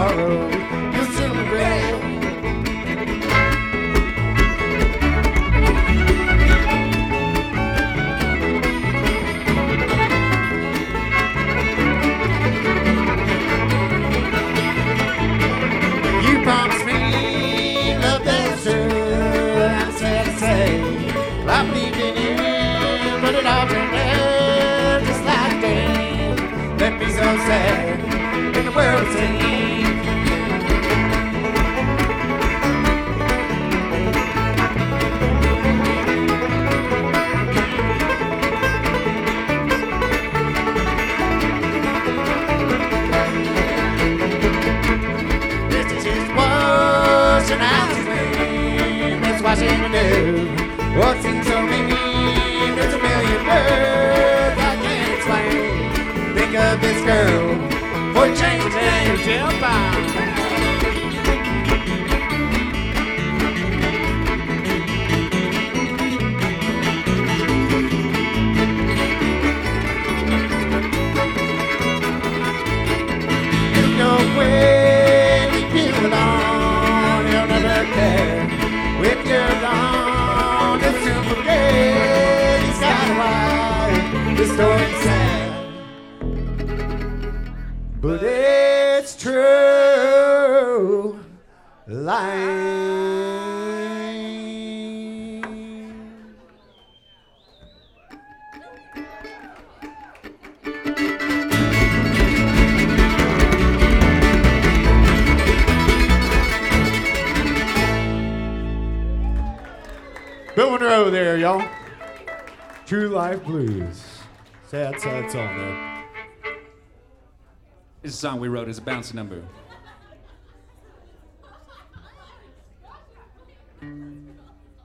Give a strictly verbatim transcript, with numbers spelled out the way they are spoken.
tomorrow you'll soon regret. You promised me love that's true. I'm sad to say I believed in you, but it all turned out just like that. Left me so sad in the world to see. This is just washing out the rain. That's washing the new. What seems so mean, there's a million words I can't explain. Think of this girl, for change and jump on. You know when you belong, you'll never care if you're gone. Soon forget he's got a wife. The story's sad, but it's true. Line. Bill Monroe there, y'all. True Life Blues. Sad, sad song there. This is a song we wrote as a bouncy number.